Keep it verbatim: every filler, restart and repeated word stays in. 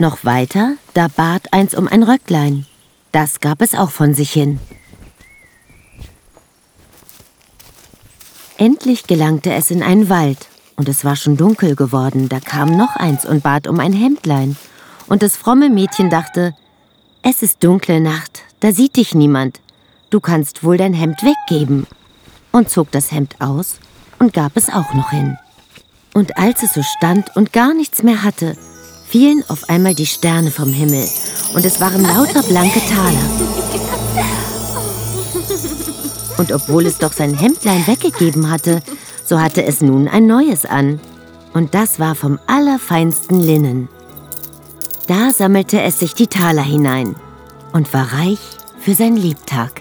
Noch weiter, da bat eins um ein Röcklein. Das gab es auch von sich hin. Endlich gelangte es in einen Wald, und es war schon dunkel geworden. Da kam noch eins und bat um ein Hemdlein. Und das fromme Mädchen dachte: Es ist dunkle Nacht, da sieht dich niemand. Du kannst wohl dein Hemd weggeben. Und zog das Hemd aus und gab es auch noch hin. Und als es so stand und gar nichts mehr hatte, fielen auf einmal die Sterne vom Himmel, und es waren lauter blanke Taler. Und obwohl es doch sein Hemdlein weggegeben hatte, so hatte es nun ein neues an. Und das war vom allerfeinsten Linnen. Da sammelte es sich die Taler hinein und war reich für sein Lebtag.